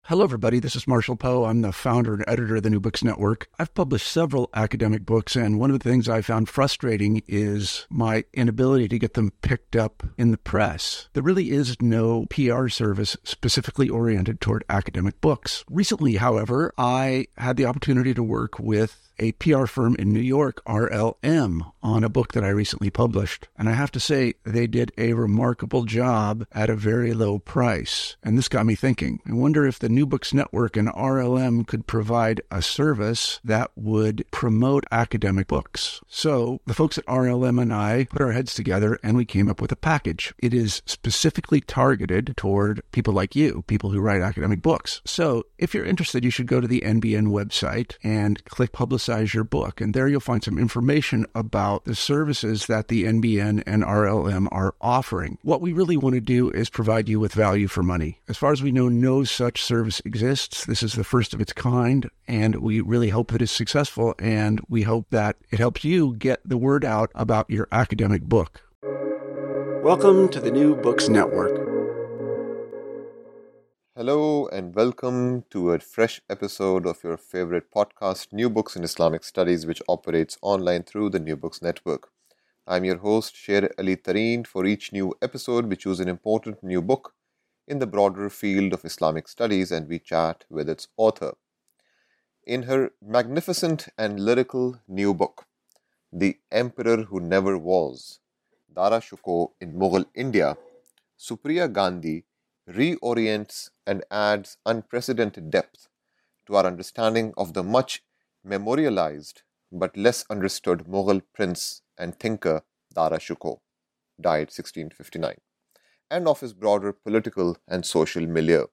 Hello, everybody. This is Marshall Poe. I'm the founder and editor of the New Books Network. I've published several academic books, and one of the things I found frustrating is my inability to get them picked up in the press. There really is no PR service specifically oriented toward academic books. Recently, however, I had the opportunity to work with a PR firm in New York, RLM, on a book that I recently published. And I have to say, they did a remarkable job at a very low price. And this got me thinking. I wonder if the New Books Network and RLM could provide a service that would promote academic books. So the folks at RLM and I put our heads together and we came up with a package. It is specifically targeted toward people like you, people who write academic books. So if you're interested, you should go to the NBN website and click Publicize Your Book. And there you'll find some information about the services that the NBN and RLM are offering. What we really want to do is provide you with value for money. As far as we know, no such service exists. This is the first of its kind, and we really hope that it's successful, and we hope that it helps you get the word out about your academic book. Welcome to the New Books Network. Hello and welcome to a fresh episode of your favorite podcast, New Books in Islamic Studies, which operates online through the New Books Network. I'm your host, Sher Ali Tareen. For each new episode, we choose an important new book in the broader field of Islamic studies and we chat with its author. In her magnificent and lyrical new book, The Emperor Who Never Was, Dara Shikoh in Mughal India, Supriya Gandhi reorients and adds unprecedented depth to our understanding of the much memorialized but less understood Mughal prince and thinker Dara Shikoh, died 1659, and of his broader political and social milieu.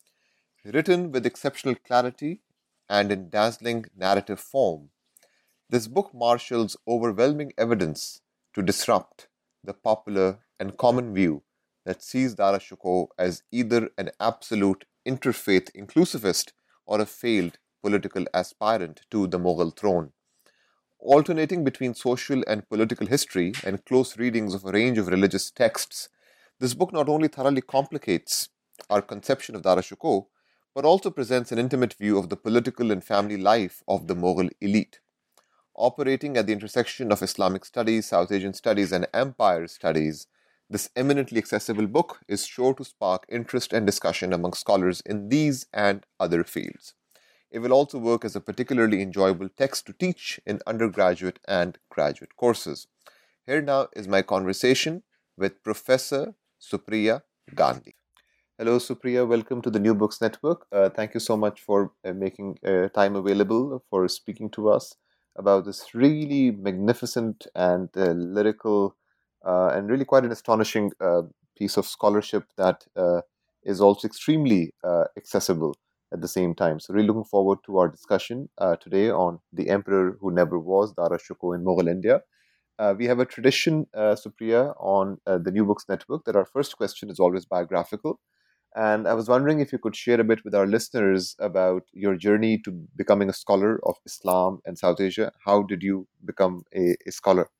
Written with exceptional clarity and in dazzling narrative form, this book marshals overwhelming evidence to disrupt the popular and common view that sees Dara Shikoh as either an absolute interfaith inclusivist or a failed political aspirant to the Mughal throne. Alternating between social and political history and close readings of a range of religious texts, this book not only thoroughly complicates our conception of Dara Shikoh, but also presents an intimate view of the political and family life of the Mughal elite. Operating at the intersection of Islamic studies, South Asian studies, and empire studies, this eminently accessible book is sure to spark interest and discussion among scholars in these and other fields. It will also work as a particularly enjoyable text to teach in undergraduate and graduate courses. Here now is my conversation with Professor Supriya Gandhi. Hello, Supriya. Welcome to the New Books Network. Thank you so much for making time available for speaking to us about this really magnificent and lyrical and really quite an astonishing piece of scholarship that is also extremely accessible at the same time. So really looking forward to our discussion today on The Emperor Who Never Was, Dara Shikoh in Mughal India. We have a tradition, Supriya, on the New Books Network that our first question is always biographical. And I was wondering if you could share a bit with our listeners about your journey to becoming a scholar of Islam and South Asia. How did you become a scholar?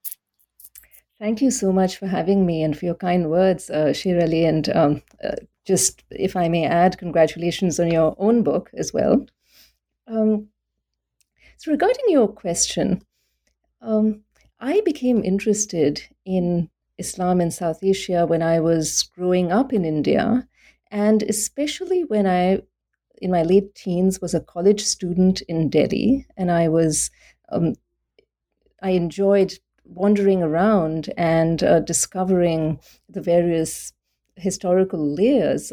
Thank you so much for having me and for your kind words, Sher Ali. And just, if I may add, congratulations on your own book as well. So regarding your question, I became interested in Islam in South Asia when I was growing up in India, and especially when I, in my late teens, was a college student in Delhi, and I enjoyed wandering around and discovering the various historical layers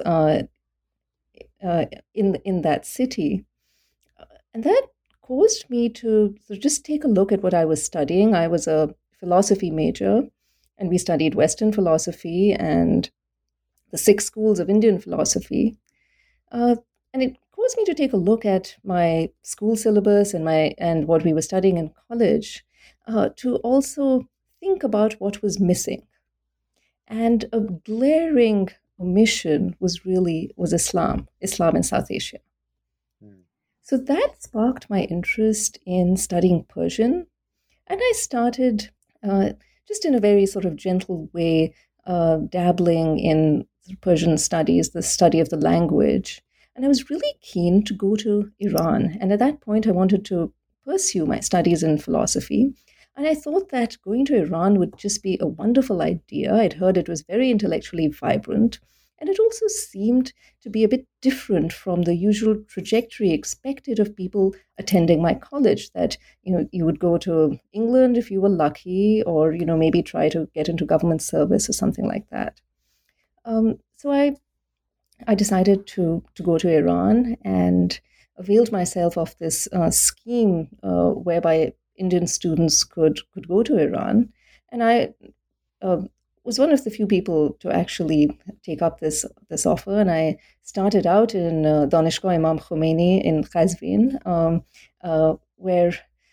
in that city. And that caused me to just take a look at what I was studying. I was a philosophy major, and we studied Western philosophy and the 6 schools of Indian philosophy. And it caused me to take a look at my school syllabus and what we were studying in college, to also think about what was missing. And a glaring omission was Islam in South Asia. So that sparked my interest in studying Persian. And I started, just in a very sort of gentle way, dabbling in Persian studies, the study of the language. And I was really keen to go to Iran. And at that point, I wanted to pursue my studies in philosophy. And I thought that going to Iran would just be a wonderful idea. I'd heard it was very intellectually vibrant. And it also seemed to be a bit different from the usual trajectory expected of people attending my college, that you would go to England if you were lucky, or maybe try to get into government service or something like that. So I decided to go to Iran and availed myself of this scheme whereby Indian students could go to Iran. And I uh, was one of the few people to actually take up this offer. And I started out in Danishgah Imam Khomeini in Qazvin, where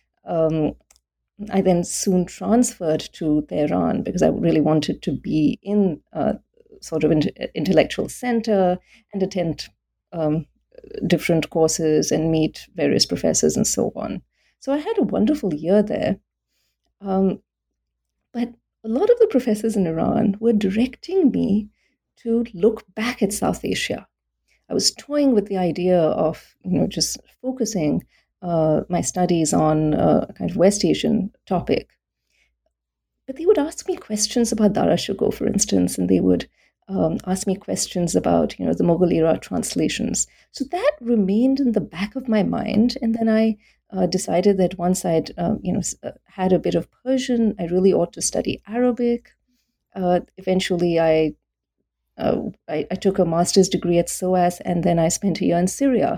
I then soon transferred to Tehran because I really wanted to be in sort of intellectual center and attend different courses and meet various professors and so on. So I had a wonderful year there. But a lot of the professors in Iran were directing me to look back at South Asia. I was toying with the idea of just focusing my studies on a kind of West Asian topic. But they would ask me questions about Darashkoh, for instance, and they would ask me questions about the Mughal era translations. So that remained in the back of my mind, and then I decided that once I'd had a bit of Persian, I really ought to study Arabic. Eventually, I took a master's degree at SOAS, and then I spent a year in Syria.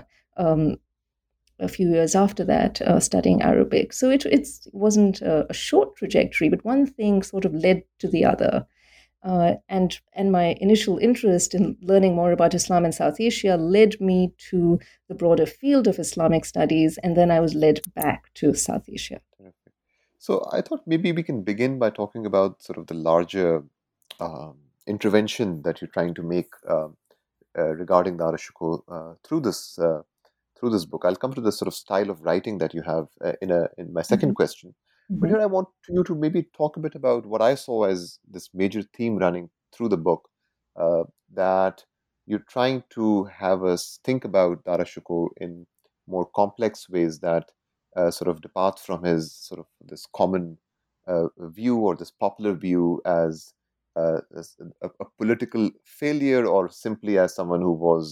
A few years after that, studying Arabic. So it wasn't a short trajectory, but one thing sort of led to the other. And my initial interest in learning more about Islam in South Asia led me to the broader field of Islamic studies, and then I was led back to South Asia. So I thought maybe we can begin by talking about sort of the larger intervention that you're trying to make regarding Darashkoh through this book. I'll come to the sort of style of writing that you have in my second question. But here I want you to maybe talk a bit about what I saw as this major theme running through the book, that you're trying to have us think about Darashkoh in more complex ways that sort of depart from his sort of this common view or this popular view as a political failure, or simply as someone who was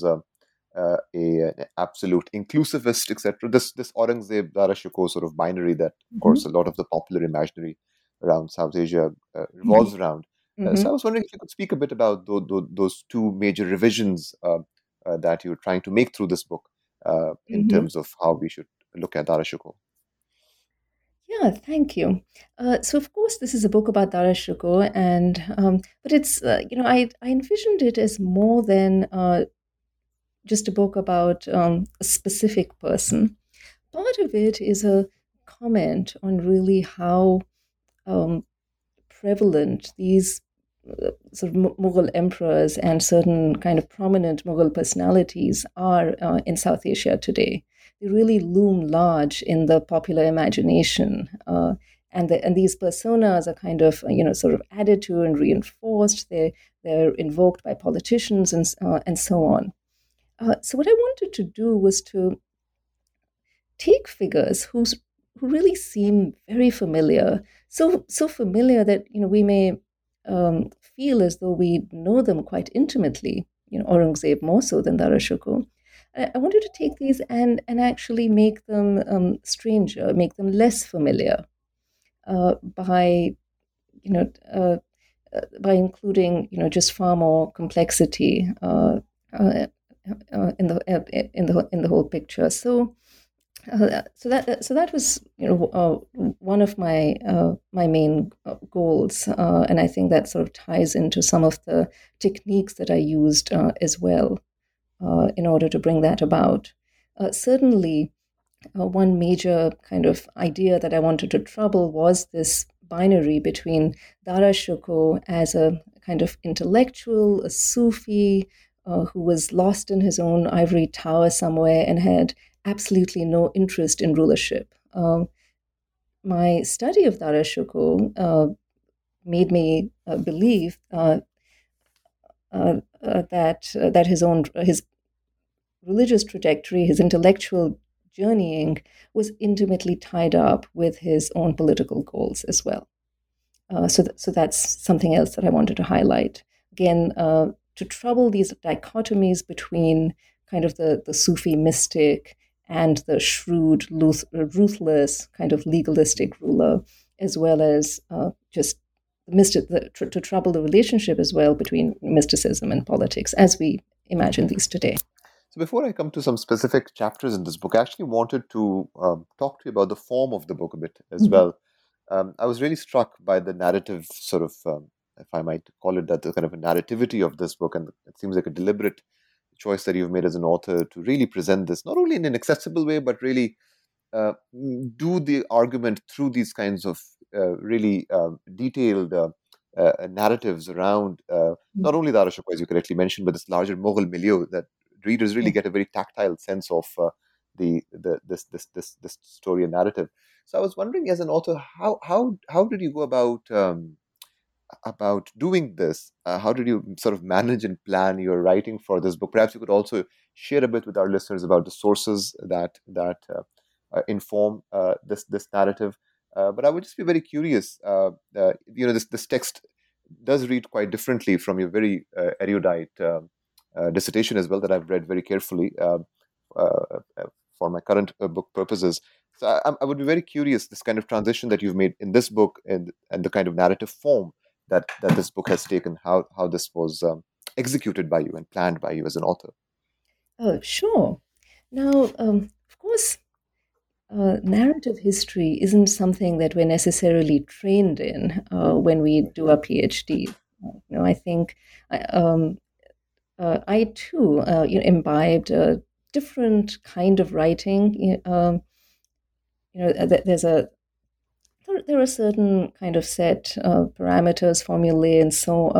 an absolute inclusivist, etc. This Aurangzeb Darashkoh sort of binary that, of course, a lot of the popular imaginary around South Asia revolves around. So I was wondering if you could speak a bit about those two major revisions that you're trying to make through this book in terms of how we should look at Darashkoh. Yeah, thank you. So, of course, this is a book about Darashkoh, and but it's I envisioned it as more than just a book about a specific person. Part of it is a comment on really how prevalent these sort of Mughal emperors and certain kind of prominent Mughal personalities are in South Asia today. They really loom large in the popular imagination. And these personas are kind of, sort of added to and reinforced. They're invoked by politicians and so on. So what I wanted to do was to take figures who really seem very familiar, so familiar that we may feel as though we know them quite intimately. Aurangzeb more so than Darashkoh. I wanted to take these and actually make them stranger, make them less familiar by including just far more complexity in the whole picture. So that was one of my main goals, and I think that sort of ties into some of the techniques that I used as well in order to bring that about. Certainly, one major kind of idea that I wanted to trouble was this binary between Darashkoh as a kind of intellectual, a Sufi, who was lost in his own ivory tower somewhere and had absolutely no interest in rulership. My study of Darashkoh made me believe that his religious trajectory, his intellectual journeying, was intimately tied up with his own political goals as well. So that's something else that I wanted to highlight. Again, to trouble these dichotomies between kind of the Sufi mystic and the shrewd, ruthless, kind of legalistic ruler, as well as just to trouble the relationship as well between mysticism and politics as we imagine these today. So before I come to some specific chapters in this book, I actually wanted to talk to you about the form of the book a bit as well. I was really struck by the narrative sort of, if I might call it that, the kind of a narrativity of this book. And it seems like a deliberate choice that you've made as an author to really present this, not only in an accessible way, but really do the argument through these kinds of really detailed narratives around not only the Ashoka, as you correctly mentioned, but this larger Mughal milieu that readers really get a very tactile sense of this story and narrative. So I was wondering, as an author, how did you go about doing this? How did you sort of manage and plan your writing for this book? Perhaps you could also share a bit with our listeners about the sources that inform this narrative. But I would just be very curious. This text does read quite differently from your very erudite dissertation as well, that I've read very carefully uh, for my current book purposes. So I would be very curious, this kind of transition that you've made in this book, and the kind of narrative form that this book has taken, how this was executed by you and planned by you as an author. Oh, sure. Now, of course, narrative history isn't something that we're necessarily trained in when we do a PhD. I think I too imbibed a different kind of writing. There are certain kind of set parameters, formulae, and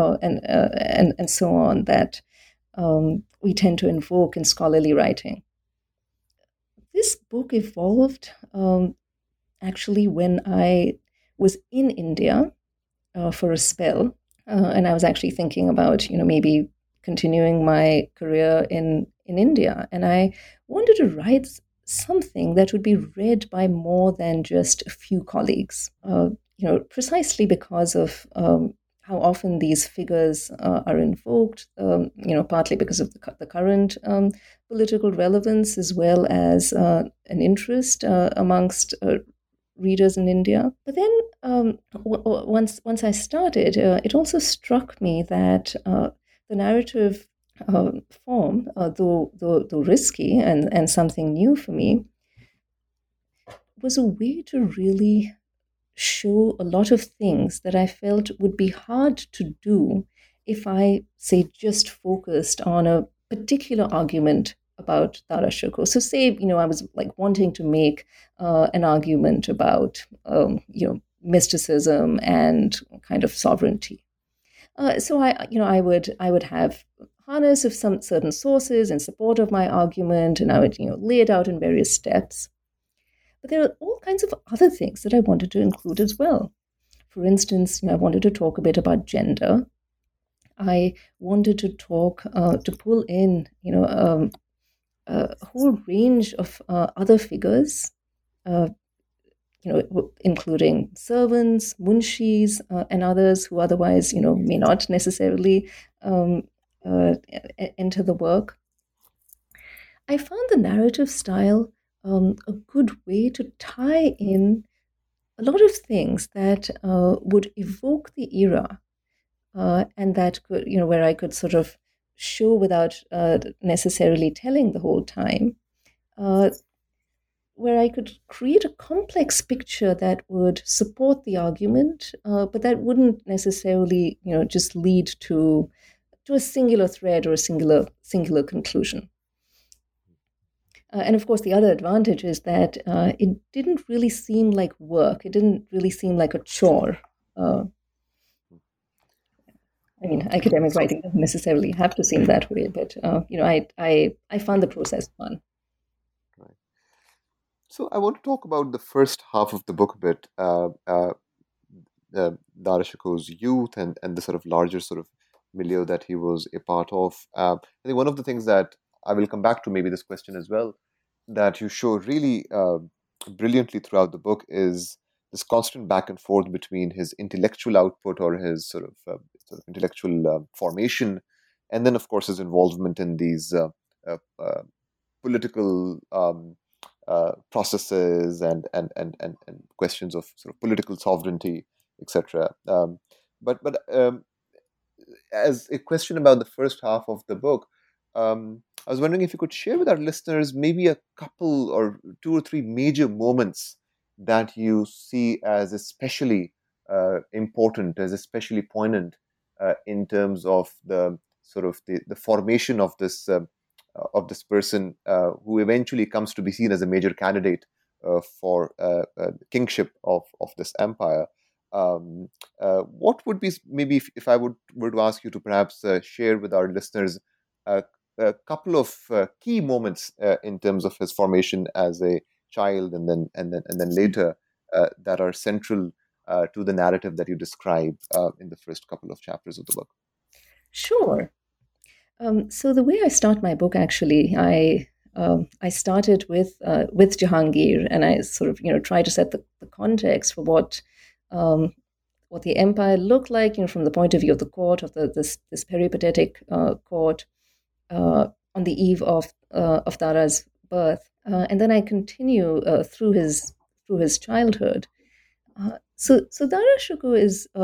so on that we tend to invoke in scholarly writing. This book evolved actually when I was in India for a spell, and I was actually thinking about maybe continuing my career in India, and I wanted to write something that would be read by more than just a few colleagues. Precisely because of how often these figures are invoked, partly because of the current political relevance, as well as an interest amongst readers in India. But then once I started, it also struck me that the narrative form, though risky and something new for me, was a way to really show a lot of things that I felt would be hard to do if I, say, just focused on a particular argument about Dara Shikoh. So say, I was like wanting to make an argument about, mysticism and kind of sovereignty. So I would have harness of some certain sources in support of my argument, and I would, lay it out in various steps. But there are all kinds of other things that I wanted to include as well. For instance, I wanted to talk a bit about gender. I wanted to to pull in, a whole range of other figures, including servants, munshis, and others who otherwise, may not necessarily enter the work. I found the narrative style a good way to tie in a lot of things that would evoke the era, and that could, where I could sort of show without necessarily telling the whole time, where I could create a complex picture that would support the argument, but that wouldn't necessarily, just lead to a singular thread or a singular conclusion. And of course, the other advantage is that it didn't really seem like work. It didn't really seem like a chore. Academic writing doesn't necessarily have to seem that way, but I found the process fun. Right. So I want to talk about the first half of the book a bit, Dara Shikoh's youth and the sort of larger sort of milieu that he was a part of. I think one of the things that I will come back to maybe this question as well, that you show really brilliantly throughout the book is this constant back and forth between his intellectual output or his sort of intellectual formation, and then of course his involvement in these uh, uh, political processes and questions of sort of political sovereignty, etc. But as a question about the first half of the book, I was wondering if you could share with our listeners maybe a couple or two or three major moments that you see as especially important, as especially poignant in terms of the sort of the formation of this person who eventually comes to be seen as a major candidate for the kingship of this empire. Um, what would be maybe if I were to ask you to perhaps share with our listeners a, a couple of key moments in terms of his formation as a child and then later that are central to the narrative that you describe in the first couple of chapters of the book. Sure. So the way I start my book, actually, I started with Jahangir, and I sort of try to set the context for um, what the empire looked like, from the point of view of the court, of this peripatetic court on the eve of Dara's birth, and then I continue through his childhood. So Dara Shikoh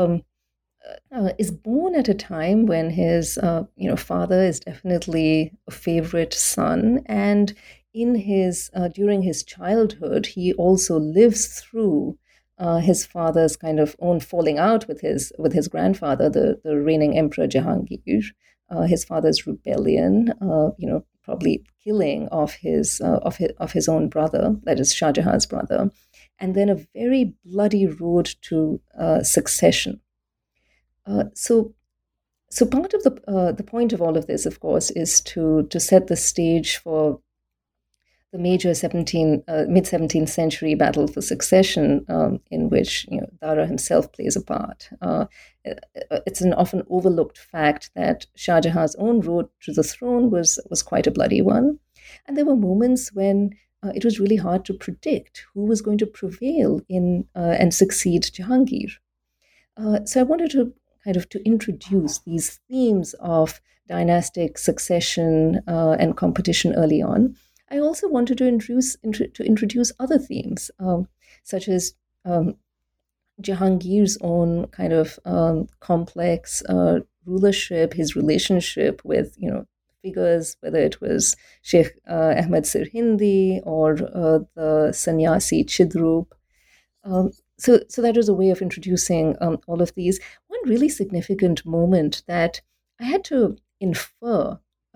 is born at a time when his father is definitely a favorite son, and in his during his childhood he also lives through his father's kind of own falling out with his grandfather, the reigning emperor Jahangir, his father's rebellion, probably killing of his own brother, that is Shah Jahan's brother, and then a very bloody road to succession. So part of the point of all of this, of course, is to set the stage for the major mid 17th century battle for succession, in which Dara himself plays a part. It's an often overlooked fact that Shah Jahan's own road to the throne was quite a bloody one, and there were moments when it was really hard to predict who was going to prevail in and succeed Jahangir. So I wanted to introduce these themes of dynastic succession and competition early on. I also wanted to introduce other themes, such as Jahangir's own kind of complex rulership, his relationship with figures, whether it was Sheikh Ahmed Sirhindi or the sannyasi Chidrup. So that was a way of introducing all of these. One really significant moment that I had to infer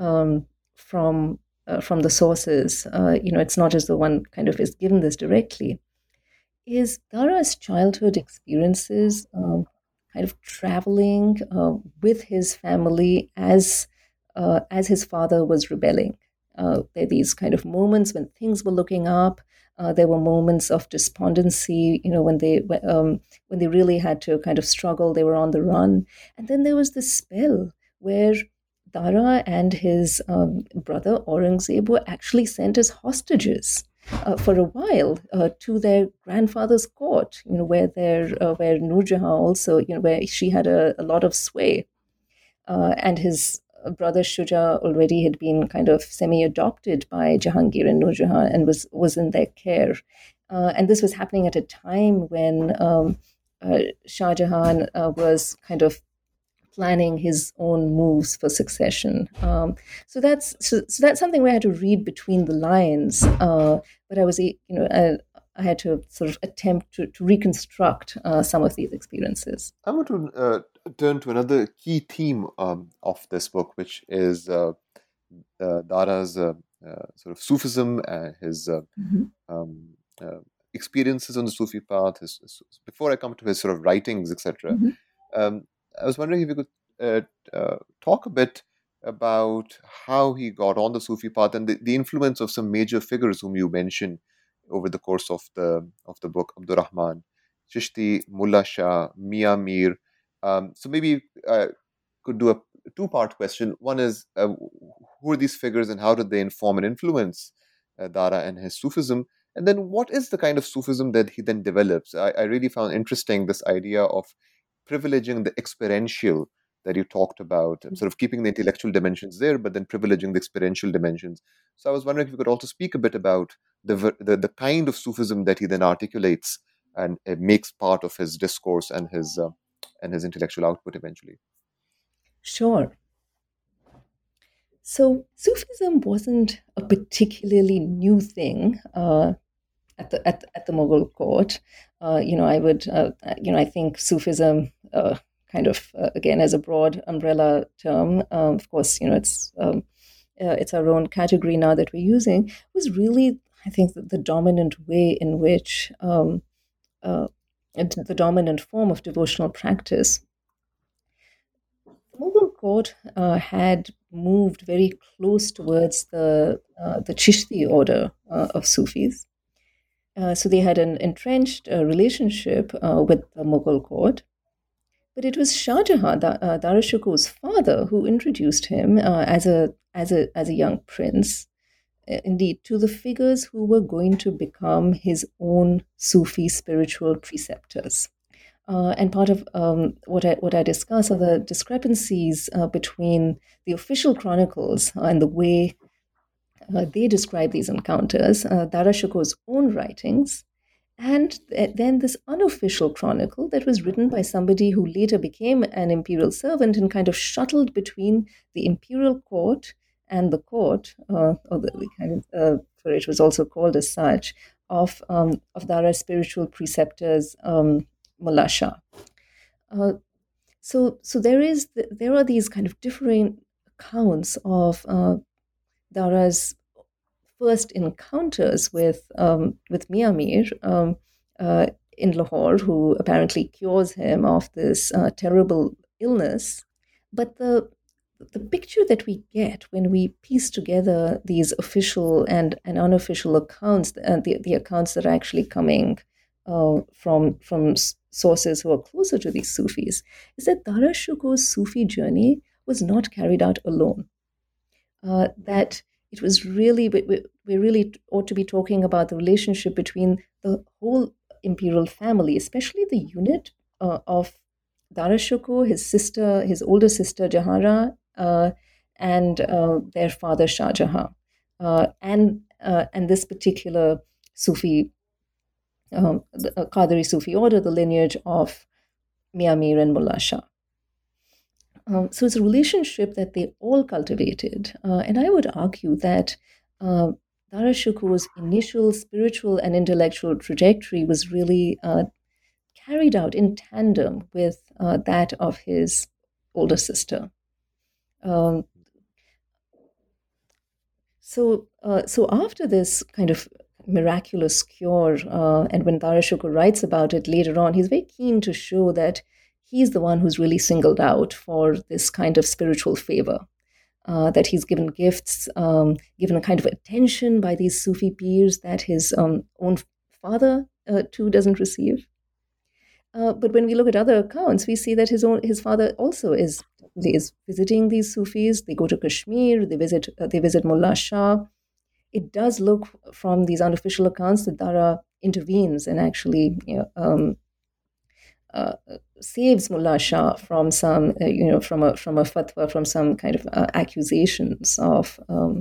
from the sources, it's not as though one kind of is given this directly, is Dara's childhood experiences, kind of traveling with his family as his father was rebelling. There are these kind of moments when things were looking up. There were moments of despondency, when they really had to kind of struggle. They were on the run, and then there was this spell where Dara and his brother Aurangzeb were actually sent as hostages for a while to their grandfather's court, where Nur Jahan also, where she had a lot of sway, and his brother Shuja already had been kind of semi-adopted by Jahangir and Nur Jahan and was in their care. And this was happening at a time when Shah Jahan was kind of planning his own moves for succession. So that's something where I had to read between the lines. But I had to sort of attempt to reconstruct some of these experiences. I want to turn to another key theme of this book, which is Dara's sort of Sufism and his um, uh, experiences on the Sufi path. Before I come to his sort of writings, etc. Mhm. Um, I was wondering if you could talk a bit about how he got on the Sufi path and the influence of some major figures whom you mentioned over the course of the book, Abdur Rahman, Chishti, Mullah Shah, Mia Mir. So maybe could do two-part question. One is, who are these figures and how did they inform and influence Dara and his Sufism? And then what is the kind of Sufism that he then develops? I really found interesting this idea of privileging the experiential that you talked about, and sort of keeping the intellectual dimensions there, but then privileging the experiential dimensions. So I was wondering if you could also speak a bit about the kind of Sufism that he then articulates and makes part of his discourse and his intellectual output eventually. Sure. So Sufism wasn't a particularly new thing at the Mughal court. I think Sufism, again, as a broad umbrella term, of course, it's our own category now that we're using, was really, I think, the dominant way in which the dominant form of devotional practice. The Mughal court had moved very close towards the Chishti order of Sufis. So they had an entrenched relationship with the Mughal court. But it was Shah Jahan, Dara Shikoh's father, who introduced him as a young prince, indeed, to the figures who were going to become his own Sufi spiritual preceptors. And part of what I discuss are the discrepancies between the official chronicles and the way they describe these encounters, Dara Shikoh's own writings, and then this unofficial chronicle that was written by somebody who later became an imperial servant and kind of shuttled between the imperial court and the court, for it was also called as such, of Dara's spiritual preceptors, Mullah Shah. So there are these kind of differing accounts of Dara's first encounters with Mian Mir in Lahore, who apparently cures him of this terrible illness. But the picture that we get when we piece together these official and unofficial accounts, the accounts that are actually coming from sources who are closer to these Sufis, is that Dara Shikoh's Sufi journey was not carried out alone. That it was really, we really ought to be talking about the relationship between the whole imperial family, especially the unit of Dara Shikoh, his older sister Jahara, and their father Shah Jahan, and this particular Sufi, the Qadri Sufi order, the lineage of Mian Mir and Mullah Shah. So it's a relationship that they all cultivated. And I would argue that Dara Shikoh's initial spiritual and intellectual trajectory was really carried out in tandem with that of his older sister. So after this kind of miraculous cure, and when Dara Shikoh writes about it later on, he's very keen to show that he's the one who's really singled out for this kind of spiritual favor, that he's given gifts, given a kind of attention by these Sufi peers that his own father too doesn't receive. But when we look at other accounts, we see that his father also is visiting these Sufis. They go to Kashmir, they visit Mullah Shah. It does look from these unofficial accounts that Dara intervenes and actually saves Mullah Shah from some, from a fatwa, from some kind of accusations of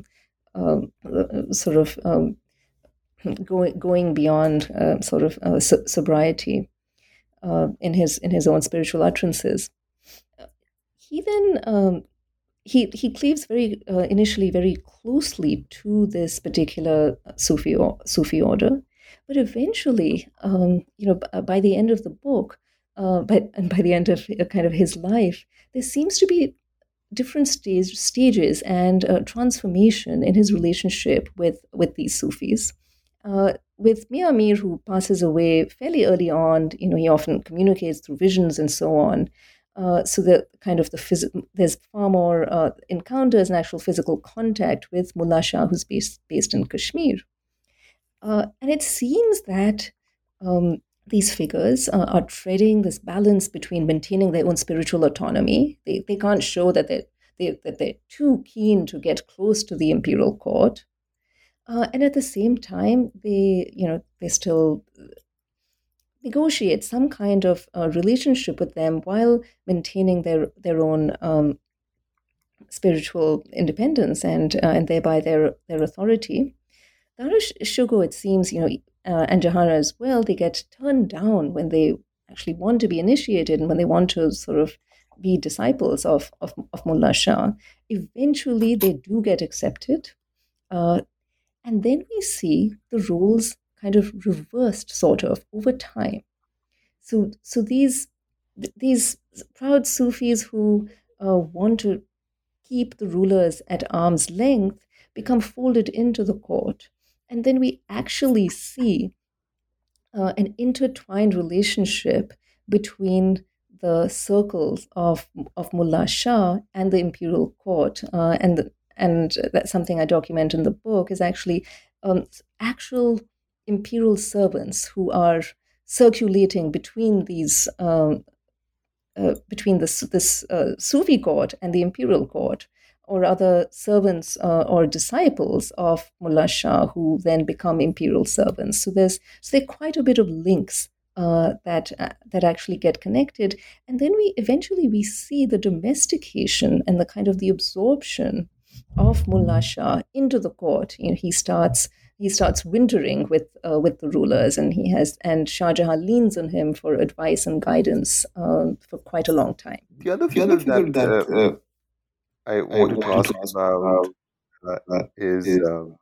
going beyond sobriety in his own spiritual utterances. He then he cleaves initially very closely to this particular Sufi order, but eventually, by the end of the book, by the end of kind of his life, there seems to be different stages and transformation in his relationship with these Sufis. With Mian Mir, who passes away fairly early on, he often communicates through visions and so on. So there's far more encounters and actual physical contact with Mullah Shah, who's based in Kashmir. And it seems that these figures are treading this balance between maintaining their own spiritual autonomy. They can't show that that they're too keen to get close to the imperial court. And at the same time, they still negotiate some kind of relationship with them while maintaining their own spiritual independence and thereby their authority. Dara Shugo, it seems, and Jahara as well, they get turned down when they actually want to be initiated and when they want to sort of be disciples of Mullah Shah. Eventually, they do get accepted. And then we see the roles kind of reversed sort of over time. So these proud Sufis who want to keep the rulers at arm's length become folded into the court. And then we actually see an intertwined relationship between the circles of Mullah Shah and the imperial court. And that's something I document in the book, is actually actual imperial servants who are circulating between these between this Sufi court and the imperial court, or other servants or disciples of Mullah Shah who then become imperial servants. So there are quite a bit of links that actually get connected, and then we see the domestication and the kind of the absorption of Mullah Shah into the court. He starts wintering with the rulers, and Shah Jahan leans on him for advice and guidance for quite a long time. The other figure that I wanted to ask about is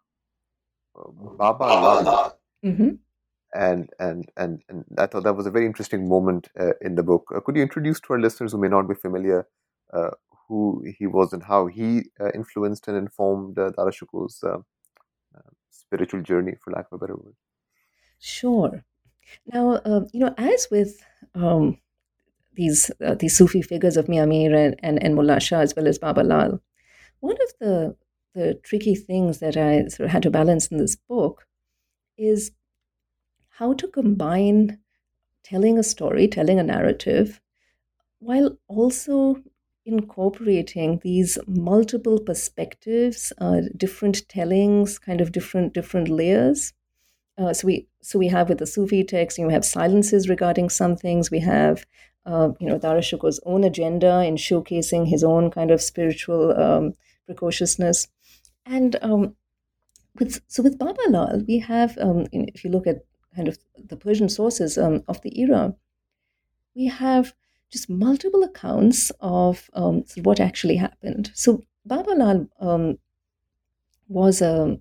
Baba Lal. Mm-hmm. And I thought that was a very interesting moment in the book. Could you introduce to our listeners who may not be familiar who he was and how he influenced and informed Dara Shuko's spiritual journey, for lack of a better word? Sure. Now, as with these Sufi figures of Mia Mir and Mullah Shah, as well as Baba Lal, one of the tricky things that I sort of had to balance in this book is how to combine telling a story, telling a narrative, while also incorporating these multiple perspectives, different tellings, kind of different layers. So we have with the Sufi text, you have silences regarding some things. We have Dara Shuko's own agenda in showcasing his own kind of spiritual precociousness, and with Baba Lal, we have if you look at kind of the Persian sources of the era, we have just multiple accounts of what actually happened. So Baba Lal was a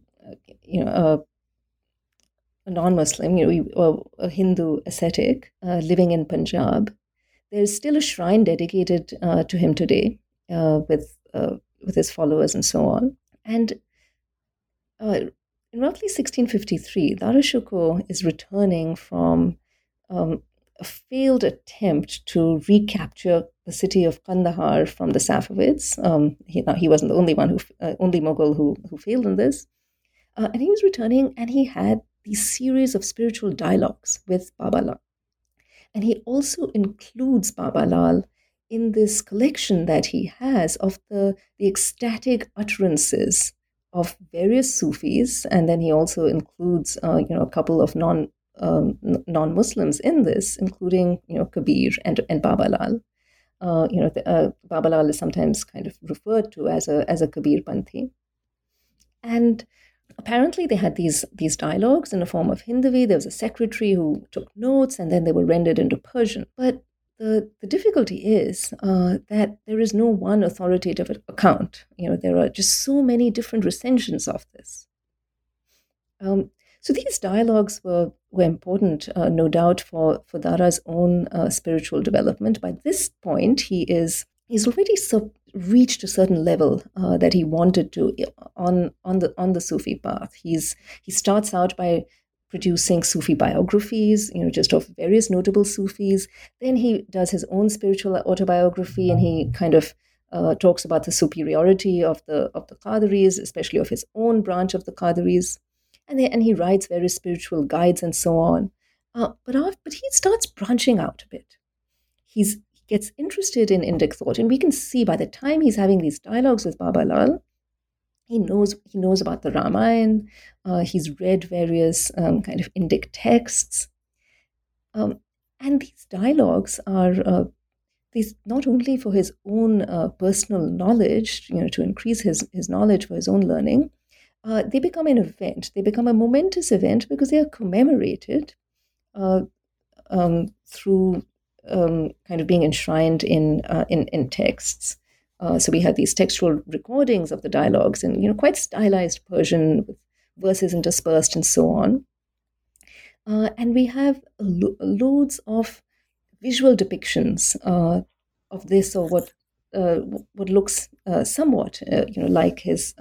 non-Muslim, a Hindu ascetic living in Punjab. There's still a shrine dedicated to him today with his followers and so on. And in roughly 1653, Dara Shuko is returning from a failed attempt to recapture the city of Kandahar from the Safavids. He wasn't the only Mughal who failed in this. And he was returning, and he had these series of spiritual dialogues with Baba Lal. And he also includes Baba Lal in this collection that he has of the ecstatic utterances of various Sufis, and then he also includes a couple of non-Muslims in this, including Kabir and Baba Lal. Baba Lal is sometimes kind of referred to as a Kabir Panthi, and apparently they had these dialogues in the form of Hindavi. There was a secretary who took notes, and then they were rendered into Persian. But the difficulty is that there is no one authoritative account. There are just so many different recensions of this. So these dialogues were important, no doubt, for Dara's own spiritual development. By this point, he's already reached a certain level that he wanted to on the Sufi path. He starts out by producing Sufi biographies, just of various notable Sufis. Then he does his own spiritual autobiography, and he kind of talks about the superiority of the Qadiris, especially of his own branch of the Qadiris. And he writes various spiritual guides and so on. But he starts branching out a bit. He gets interested in Indic thought. And we can see by the time he's having these dialogues with Baba Lal, he knows about the Ramayana. He's read various kind of Indic texts. And these dialogues are these not only for his own personal knowledge, to increase his knowledge for his own learning, they become an event. They become a momentous event because they are commemorated through kind of being enshrined in texts. So we have these textual recordings of the dialogues in quite stylized Persian with verses interspersed and so on. And we have loads of visual depictions of this, or what looks somewhat like his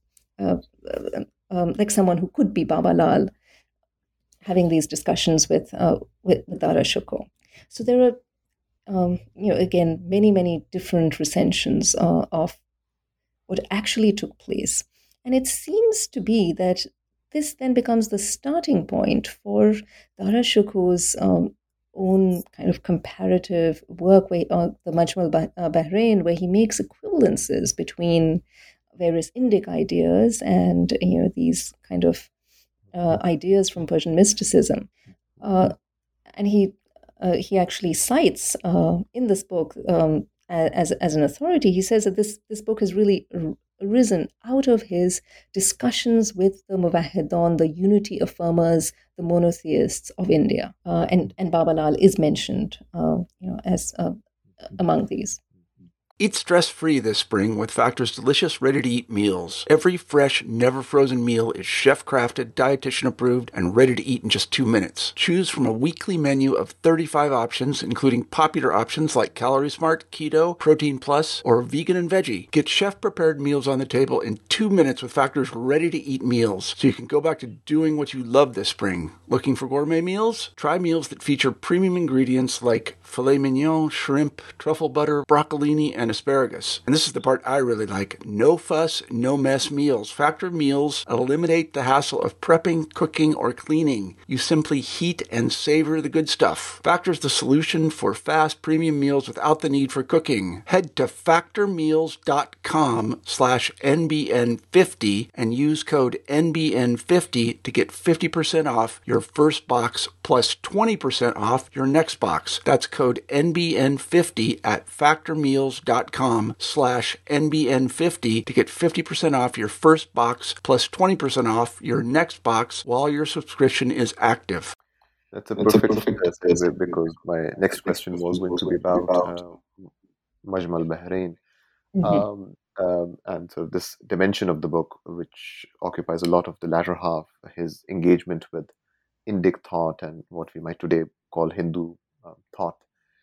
like someone who could be Baba Lal having these discussions with Dara Shikoh. So there are again many different recensions of what actually took place, and it seems to be that this then becomes the starting point for Dara Shikoh's own kind of comparative work, the Majma al-Bahrain, where he makes equivalences between various Indic ideas and these kind of ideas from Persian mysticism, and he actually cites in this book as an authority. He says that this book has really arisen out of his discussions with the Muwahhidun, the unity affirmers, the monotheists of India, and Baba Lal is mentioned, as among these. Eat stress-free this spring with Factor's delicious, ready-to-eat meals. Every fresh, never-frozen meal is chef-crafted, dietitian-approved, and ready to eat in just 2 minutes. Choose from a weekly menu of 35 options, including popular options like Calorie Smart, Keto, Protein Plus, or Vegan and Veggie. Get chef-prepared meals on the table in 2 minutes with Factor's ready-to-eat meals, so you can go back to doing what you love this spring. Looking for gourmet meals? Try meals that feature premium ingredients like filet mignon, shrimp, truffle butter, broccolini, and asparagus. And this is the part I really like. No fuss, no mess meals. Factor meals eliminate the hassle of prepping, cooking, or cleaning. You simply heat and savor the good stuff. Factor's the solution for fast premium meals without the need for cooking. Head to factormeals.com/NBN50 and use code NBN50 to get 50% off your first box plus 20% off your next box. That's code NBN50 at factormeals.com/NBN50 to get 50% off your first box plus 20% off your next box while your subscription is active. That's a perfect segue, because my next question was going to be about Majma al-Bahrain. And so this dimension of the book, which occupies a lot of the latter half, his engagement with Indic thought and what we might today call Hindu thought.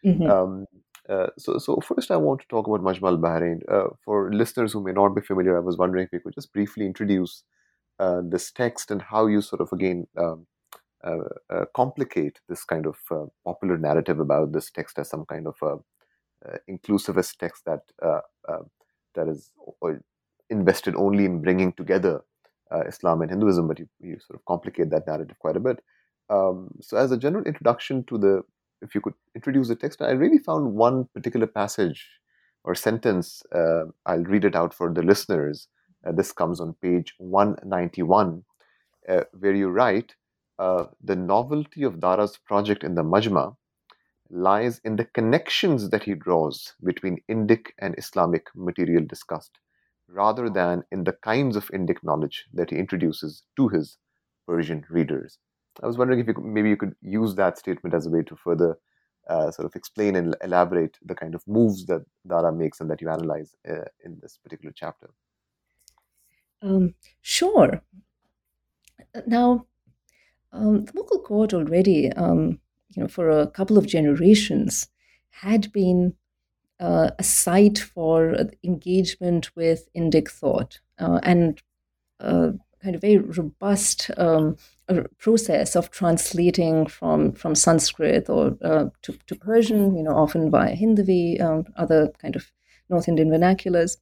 So first I want to talk about Majma al-Bahrain. For listeners who may not be familiar, I was wondering if you could just briefly introduce this text and how you sort of, again, complicate this kind of popular narrative about this text as some kind of inclusivist text that is invested only in bringing together Islam and Hinduism, but you sort of complicate that narrative quite a bit. So as a general introduction to if you could introduce the text, I really found one particular passage or sentence. I'll read it out for the listeners. This comes on page 191, where you write, the novelty of Dara's project in the Majma lies in the connections that he draws between Indic and Islamic material discussed, rather than in the kinds of Indic knowledge that he introduces to his Persian readers. I was wondering if you could use that statement as a way to further sort of explain and elaborate the kind of moves that Dara makes and that you analyze in this particular chapter. Sure. Now, the Mughal court already, for a couple of generations, had been a site for engagement with Indic thought and kind of very robust process of translating from Sanskrit or to Persian, often via Hindavi, other kind of North Indian vernaculars.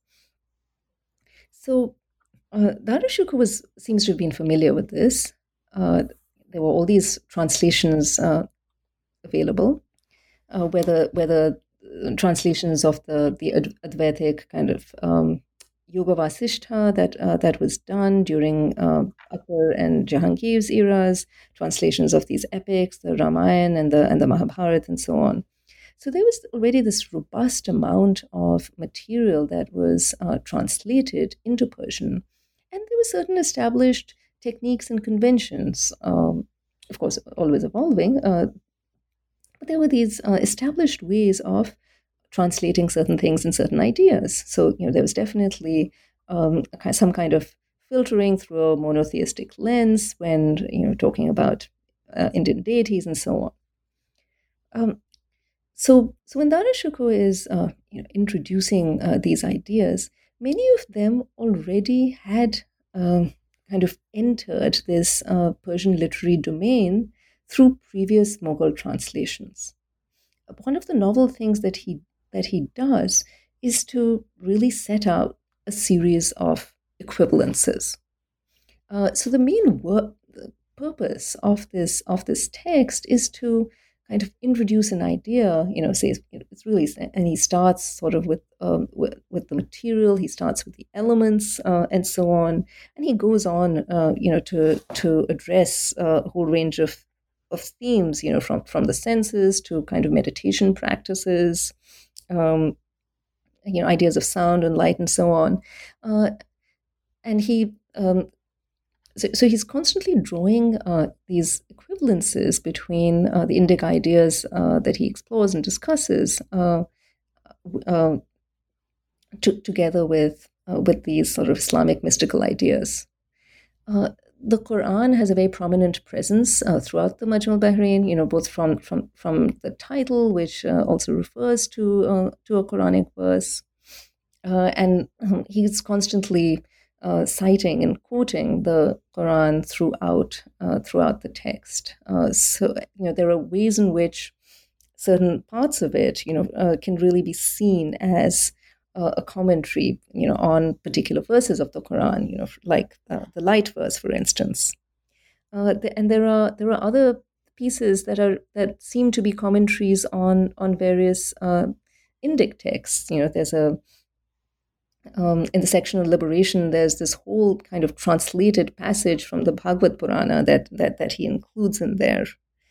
So Dara Shikoh seems to have been familiar with this. There were all these translations available, whether translations of the Advaitic kind of Yoga Vasishtha that was done during Akbar and Jahangir's eras, translations of these epics, the Ramayana and the Mahabharata, and so on. So there was already this robust amount of material that was translated into Persian, and there were certain established techniques and conventions, of course, always evolving. But there were these established ways of translating certain things and certain ideas. So, there was definitely some kind of filtering through a monotheistic lens when, talking about Indian deities and so on. So when Dara Shikoh is introducing these ideas, many of them already had kind of entered this Persian literary domain through previous Mughal translations. One of the novel things that he does is to really set out a series of equivalences. So the main purpose of this text is to kind of introduce an idea. Says it's really, and he starts sort of with the material. He starts with the elements and so on, and he goes on, to address a whole range of themes, from the senses to kind of meditation practices, ideas of sound and light and so on. And he, so he's constantly drawing these equivalences between the Indic ideas that he explores and discusses together with these sort of Islamic mystical ideas. The Quran has a very prominent presence throughout the Majmu al-Bahrain, both from the title, which also refers to a Quranic verse, and he's constantly citing and quoting the Quran throughout the text. So there are ways in which certain parts of it, can really be seen as a commentary, on particular verses of the Quran, like the light verse, for instance. And there are other pieces that seem to be commentaries on various Indic texts. There's in the section of liberation, there's this whole kind of translated passage from the Bhagavad Purana that he includes in there.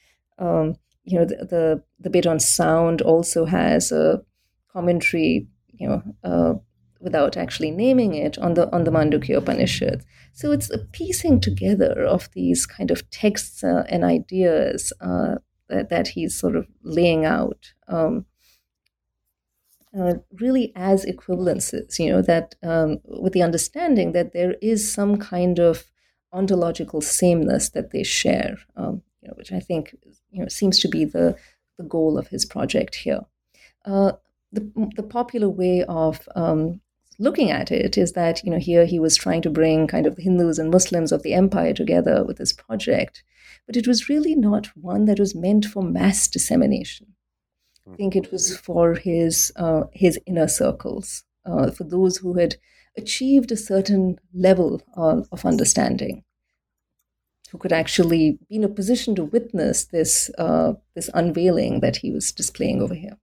The bit on sound also has a commentary, without actually naming it, on the Mandukya Upanishad. So it's a piecing together of these kind of texts and ideas that he's sort of laying out, really as equivalences. That with the understanding that there is some kind of ontological sameness that they share, which I think seems to be the goal of his project here. The popular way of looking at it is that here he was trying to bring kind of the Hindus and Muslims of the empire together with this project, but it was really not one that was meant for mass dissemination. I think it was for his inner circles, for those who had achieved a certain level of understanding, who could actually be in a position to witness this unveiling that he was displaying over here.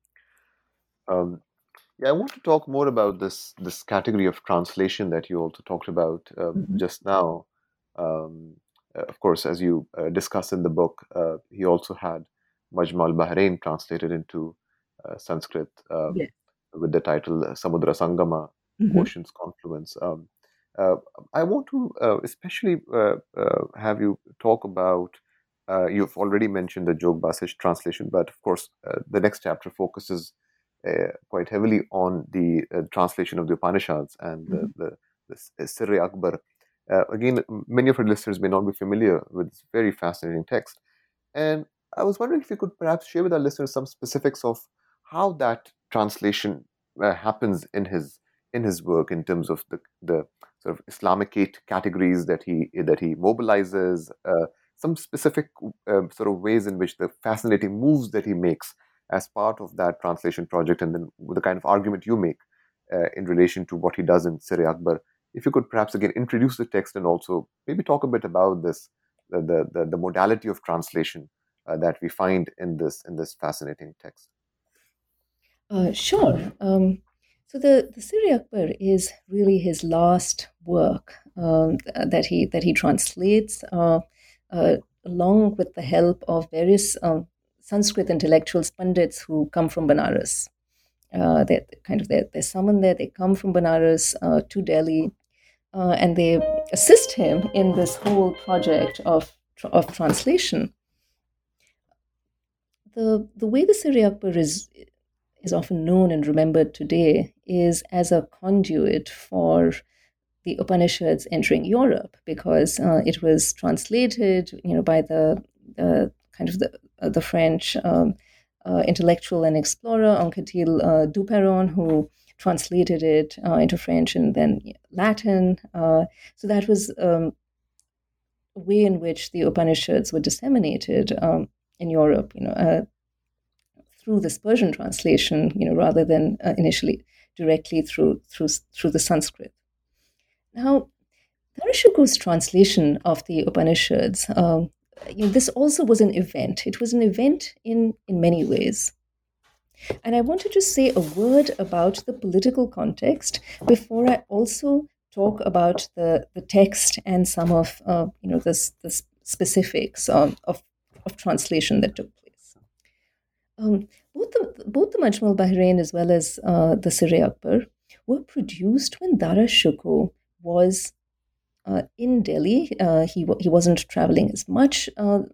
I want to talk more about this category of translation that you also talked about just now. Of course, as you discuss in the book, he also had Majmu al-Bahrain translated into Sanskrit with the title Samudra Sangama, Ocean's Confluence. I want to especially have you talk about, you've already mentioned the Jog Vasisht translation, but of course the next chapter focuses quite heavily on the translation of the Upanishads and the Sirri Akbar. Again, many of our listeners may not be familiar with this very fascinating text. And I was wondering if you could perhaps share with our listeners some specifics of how that translation happens in his work, in terms of the sort of Islamic 8 categories that he mobilizes, some specific sort of ways in which the fascinating moves that he makes as part of that translation project, and then with the kind of argument you make in relation to what he does in Sirri Akbar. If you could perhaps again introduce the text and also maybe talk a bit about this, the modality of translation that we find in this fascinating text. Sure. So the Siri Akbar is really his last work that he translates, along with the help of various Sanskrit intellectuals, pandits who come from Benares. They're summoned there. They come from Benares to Delhi, and they assist him in this whole project of translation. The way the Siri Akbar is often known and remembered today is as a conduit for the Upanishads entering Europe, because it was translated, by the French intellectual and explorer Anquetil Duperron, who translated it into French and then Latin. So that was a way in which the Upanishads were disseminated in Europe, through this Persian translation, rather than initially directly through the Sanskrit. Now, Dara translation of the Upanishads, this also was an event. It was an event in many ways. And I want to just say a word about the political context before I also talk about the text and some of the specifics of translation that took place. Both the Majmu al-Bahrain as well as the Siri Akbar were produced when Dara Shikoh was in Delhi. He wasn't traveling as much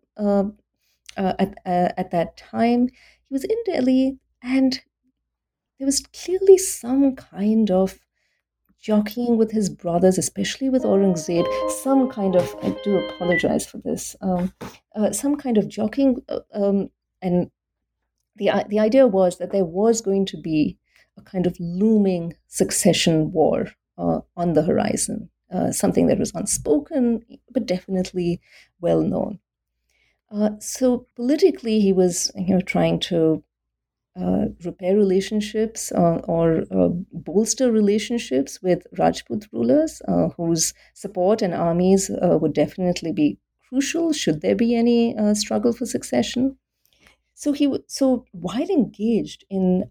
at that time. He was in Delhi, and there was clearly some kind of jockeying with his brothers, especially with Aurangzeb. Some kind of, I do apologize for this, some kind of jockeying, and the idea was that there was going to be a kind of looming succession war on the horizon, something that was unspoken, but definitely well known. So politically, he was trying to repair relationships or bolster relationships with Rajput rulers, whose support and armies would definitely be crucial should there be any struggle for succession. So while engaged in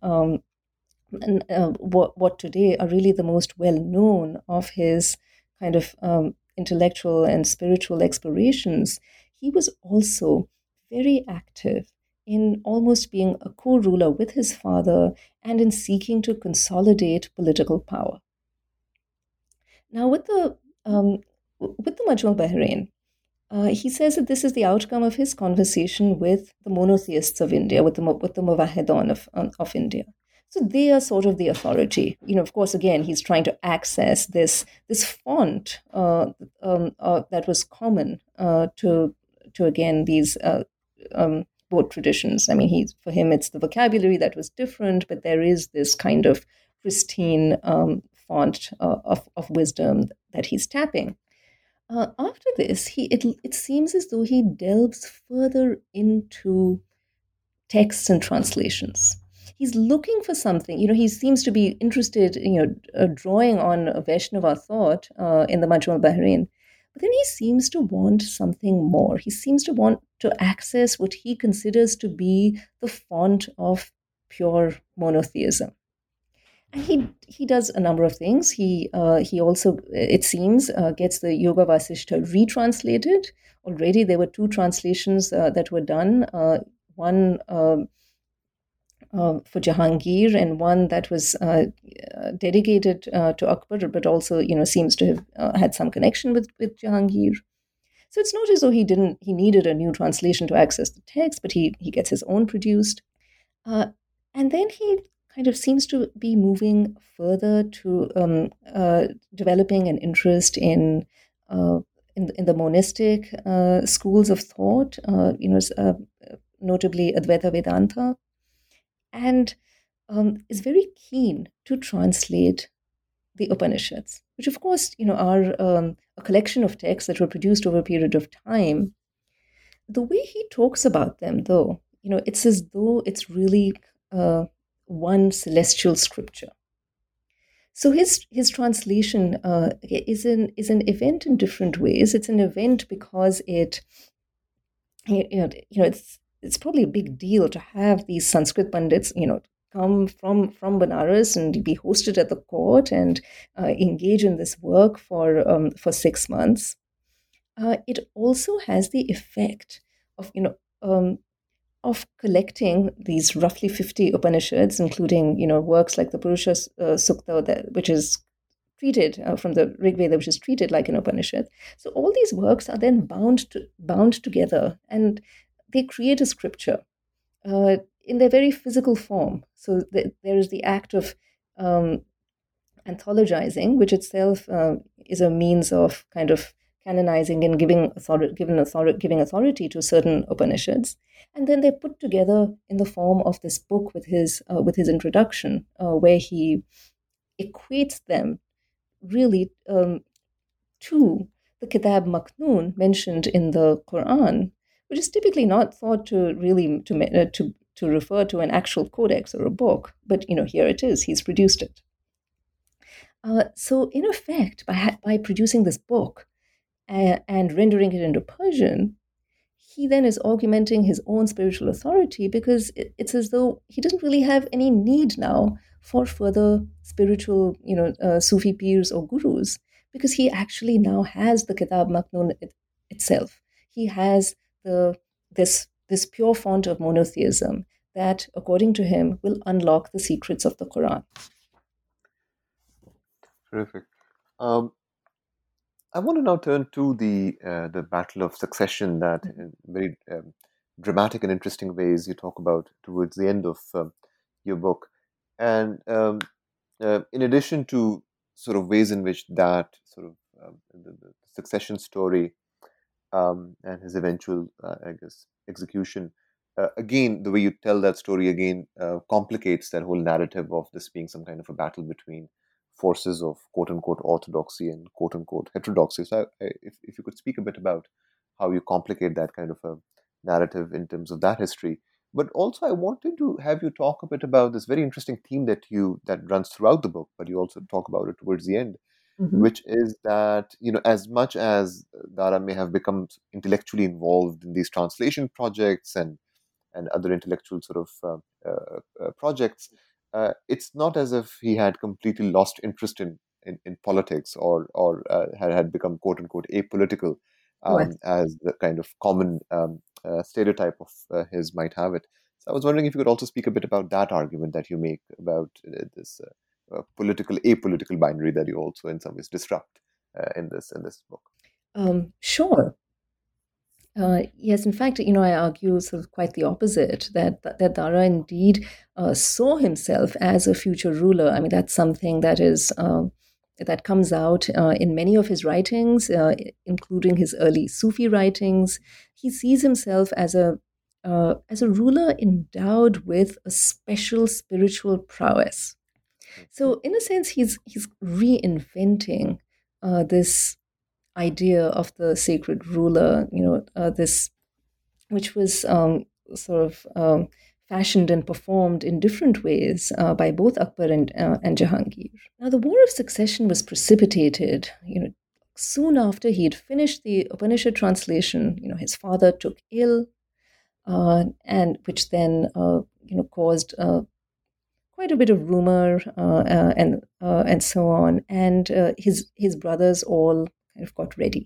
what today are really the most well known of his kind of intellectual and spiritual explorations, he was also very active in almost being a co-ruler with his father and in seeking to consolidate political power. Now, with the Majmu al-Bahrain, he says that this is the outcome of his conversation with the monotheists of India, with the Muwahhidun of India. So they are sort of the authority. Of course, again, he's trying to access this font that was common to again these both traditions. I mean, for him, it's the vocabulary that was different, but there is this kind of pristine font of wisdom that he's tapping. After this, it seems as though he delves further into texts and translations. He's looking for something. He seems to be interested, drawing on Vaishnava thought in the Majmu al-Bahrain. But then he seems to want something more. He seems to want to access what he considers to be the font of pure monotheism. And he does a number of things. He also, it seems, gets the Yoga Vasishtha retranslated. Already there were two translations that were done. One for Jahangir, and one that was dedicated to Akbar, but also seems to have had some connection with Jahangir. So it's not as though he needed a new translation to access the text, but he gets his own produced, and then he kind of seems to be moving further to developing an interest in the monistic schools of thought, notably Advaita Vedanta, and is very keen to translate the Upanishads, which of course are a collection of texts that were produced over a period of time. The way he talks about them, though, it's as though it's really one celestial scripture. So his translation is an event in different ways. It's an event because it's probably a big deal to have these Sanskrit pandits, come from Benares and be hosted at the court and engage in this work for 6 months. It also has the effect of of collecting these roughly 50 Upanishads, including works like the Purusha Sukta, which is treated from the Rig Veda, which is treated like an Upanishad. So all these works are then bound together, and they create a scripture in their very physical form. So there is the act of anthologizing, which itself is a means of kind of canonizing and giving authority to certain Upanishads, and then they're put together in the form of this book with his introduction, where he equates them really to the Kitab Maknoon mentioned in the Quran, which is typically not thought to really to refer to an actual codex or a book, but here it is. He's produced it. So in effect, by producing this book and rendering it into Persian, he then is augmenting his own spiritual authority, because it's as though he doesn't really have any need now for further spiritual, Sufi peers or gurus, because he actually now has the Kitab Maknoon itself. He has this pure font of monotheism that, according to him, will unlock the secrets of the Quran. Terrific. I want to now turn to the battle of succession that in very dramatic and interesting ways you talk about towards the end of your book. And in addition to sort of ways in which that sort of the succession story and his eventual, I guess, execution, again, the way you tell that story again complicates that whole narrative of this being some kind of a battle between forces of quote-unquote orthodoxy and quote-unquote heterodoxy. So if you could speak a bit about how you complicate that kind of a narrative in terms of that history. But also I wanted to have you talk a bit about this very interesting theme that runs throughout the book, but you also talk about it towards the end, which is that, as much as Dara may have become intellectually involved in these translation projects and other intellectual sort of projects, it's not as if he had completely lost interest in politics or had become quote unquote apolitical, as the kind of common stereotype of his might have it. So I was wondering if you could also speak a bit about that argument that you make about this apolitical binary that you also in some ways disrupt in this book. Sure. Yes, in fact, I argue sort of quite the opposite, that Dara indeed saw himself as a future ruler. I mean, that's something that is that comes out in many of his writings, including his early Sufi writings. He sees himself as a ruler endowed with a special spiritual prowess. So, in a sense, he's reinventing this idea of the sacred ruler, this, which was sort of fashioned and performed in different ways by both Akbar and Jahangir. Now, the War of Succession was precipitated, soon after he had finished the Upanishad translation. His father took ill, and which then, caused quite a bit of rumor and so on. And his brothers all kind of got ready.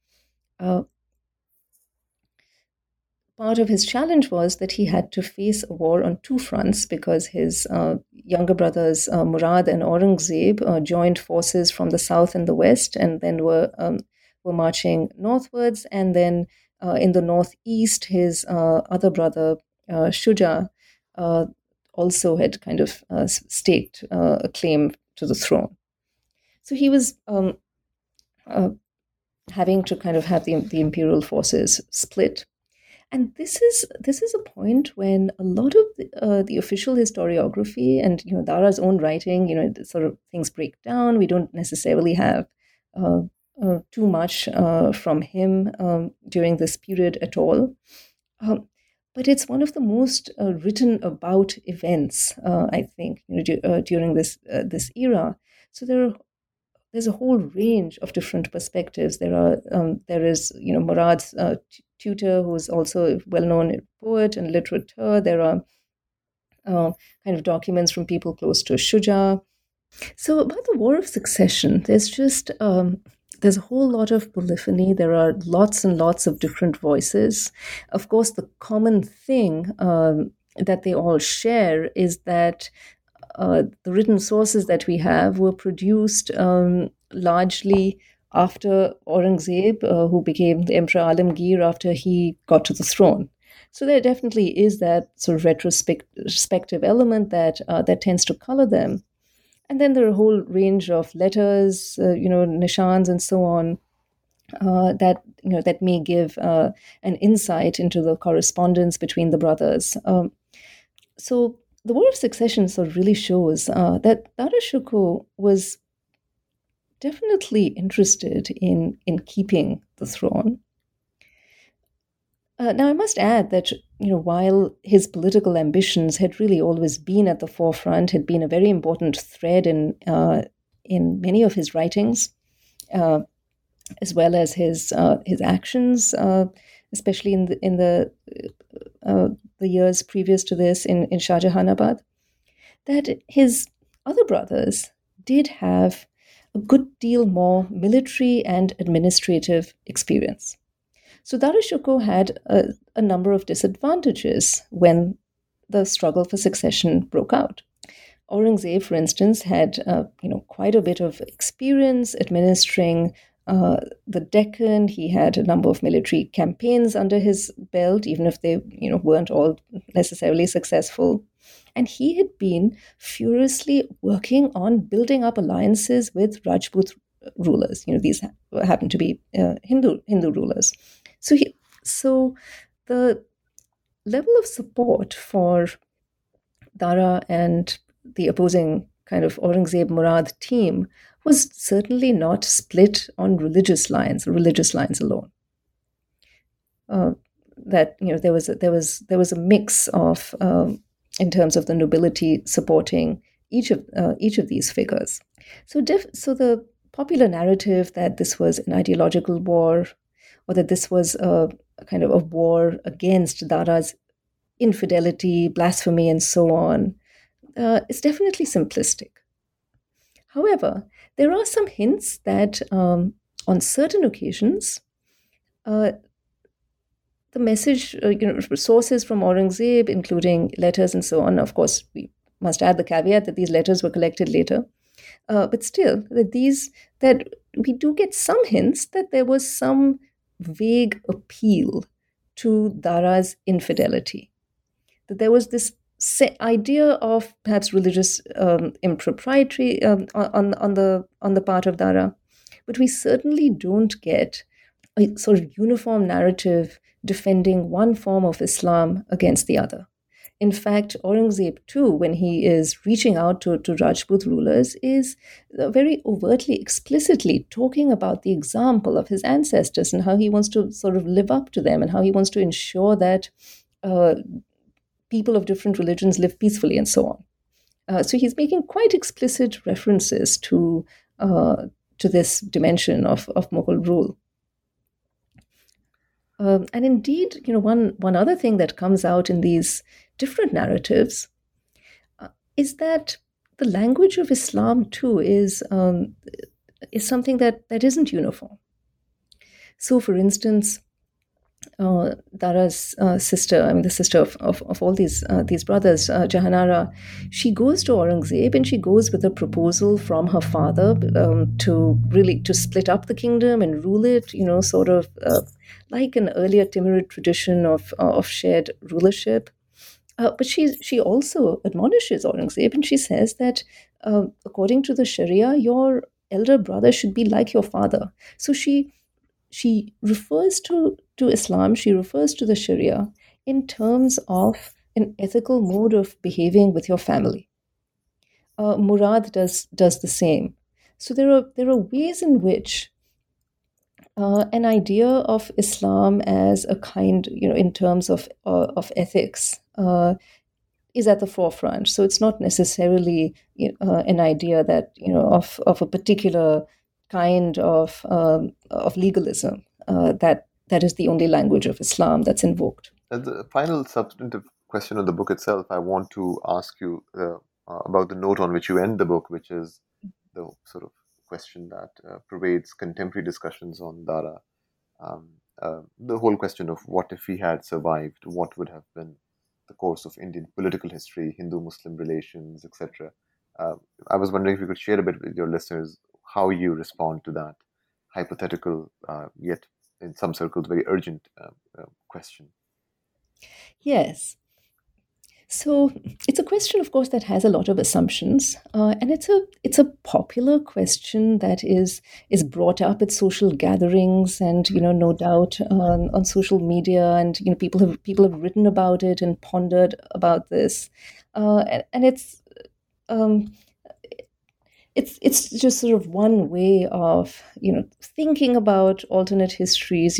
Part of his challenge was that he had to face a war on two fronts, because his younger brothers Murad and Aurangzeb joined forces from the south and the west, and then were marching northwards. And then in the northeast, his other brother Shuja also had kind of staked a claim to the throne. So he was having to kind of have the imperial forces split. And this is a point when a lot of the official historiography and Dara's own writing, sort of things break down. We don't necessarily have too much from him during this period at all. But it's one of the most written about events, I think, during this era. So there's a whole range of different perspectives. There is Murad's tutor, who is also a well-known poet and literature. There are kind of documents from people close to Shuja. So about the War of Succession, there's a whole lot of polyphony. There are lots and lots of different voices. Of course, the common thing that they all share is that the written sources that we have were produced largely after Aurangzeb, who became the Emperor Alamgir after he got to the throne. So there definitely is that sort of retrospective element that tends to color them. And then there are a whole range of letters, nishans and so on, that may give an insight into the correspondence between the brothers. So the War of Succession sort of really shows that Dara Shikoh was definitely interested in keeping the throne. Now, I must add that while his political ambitions had really always been at the forefront, had been a very important thread in many of his writings, as well as his actions, especially in the years previous to this in Shah Jahanabad, that his other brothers did have a good deal more military and administrative experience. So Dara Shikoh had a number of disadvantages when the struggle for succession broke out. Aurangzeb, for instance, had quite a bit of experience administering the Deccan. He had a number of military campaigns under his belt, even if they weren't all necessarily successful. And he had been furiously working on building up alliances with Rajput rulers. These happened to be Hindu rulers. So the level of support for Dara and the opposing kind of Aurangzeb Murad team was certainly not split on religious lines alone. That there was a mix of in terms of the nobility supporting each of these figures. So the popular narrative that this was an ideological war, or that this was a kind of a war against Dara's infidelity, blasphemy, and so on, is definitely simplistic. However, there are some hints that on certain occasions, the message, sources from Aurangzeb, including letters and so on, of course, we must add the caveat that these letters were collected later, but still, that we do get some hints that there was some vague appeal to Dara's infidelity, that there was this idea of perhaps religious impropriety on the part of Dara, but we certainly don't get a sort of uniform narrative defending one form of Islam against the other. In fact, Aurangzeb too, when he is reaching out to Rajput rulers, is very overtly, explicitly talking about the example of his ancestors and how he wants to sort of live up to them and how he wants to ensure that people of different religions live peacefully and so on. So he's making quite explicit references to this dimension of Mughal rule. And indeed, one other thing that comes out in these different narratives is that the language of Islam too is something that isn't uniform. So, for instance, Dara's sister, the sister of all these brothers, Jahanara, she goes to Aurangzeb and she goes with a proposal from her father to split up the kingdom and rule it, sort of like an earlier Timurid tradition of shared rulership. But she also admonishes Aurangzeb and she says that according to the Sharia, your elder brother should be like your father. So she refers to Islam, she refers to the Sharia in terms of an ethical mode of behaving with your family. Murad does the same. So there are ways in which an idea of Islam as a kind, in terms of ethics, is at the forefront. So it's not necessarily an idea that of a particular kind of legalism that is the only language of Islam that's invoked. The final substantive question on the book itself, I want to ask you about the note on which you end the book, which is the sort of question that pervades contemporary discussions on Dara. The whole question of what if he had survived, what would have been the course of Indian political history, Hindu-Muslim relations, etc. I was wondering if you could share a bit with your listeners how you respond to that hypothetical, yet in some circles very urgent question. Yes. So it's a question, of course, that has a lot of assumptions, and it's a popular question that is brought up at social gatherings, and no doubt on social media, and people have written about it and pondered about this, and it's just sort of one way of thinking about alternate histories,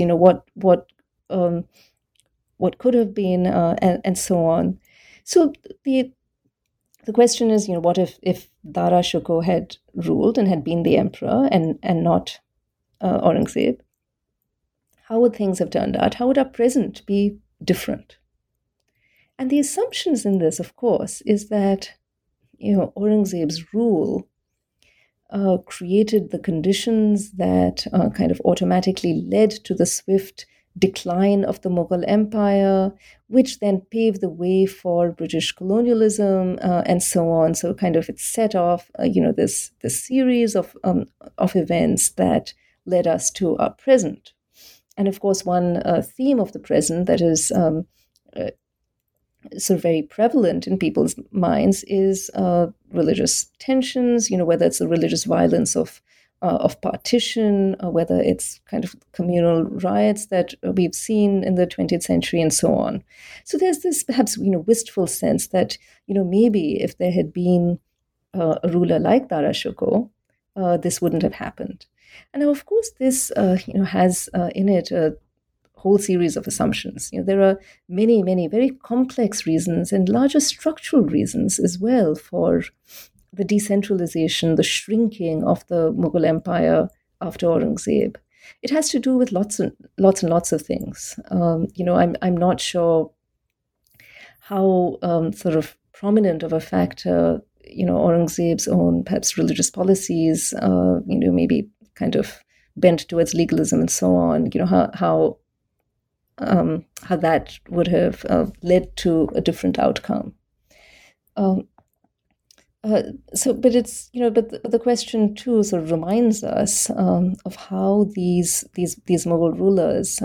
what could have been, and so on. So the question is, what if Dara Shikoh had ruled and had been the emperor and not Aurangzeb? How would things have turned out? How would our present be different? And the assumptions in this, of course, is that Aurangzeb's rule created the conditions that kind of automatically led to the swift decline of the Mughal Empire, which then paved the way for British colonialism, and so on. So kind of it set off, this series of events that led us to our present. And of course, one theme of the present that is sort of very prevalent in people's minds is religious tensions. Whether it's the religious violence of partition, or whether it's kind of communal riots that we've seen in the 20th century, and so on. So there's this perhaps wistful sense that maybe if there had been a ruler like Dara Shikoh, this wouldn't have happened. And now, of course, this has in it a whole series of assumptions. There are many, many very complex reasons and larger structural reasons as well for the decentralization, the shrinking of the Mughal Empire after Aurangzeb. It has to do with lots and lots of things. I'm not sure how sort of prominent of a factor Aurangzeb's own perhaps religious policies, maybe kind of bent towards legalism and so on. How that would have led to a different outcome. But it's but the question too sort of reminds us of how these Mughal rulers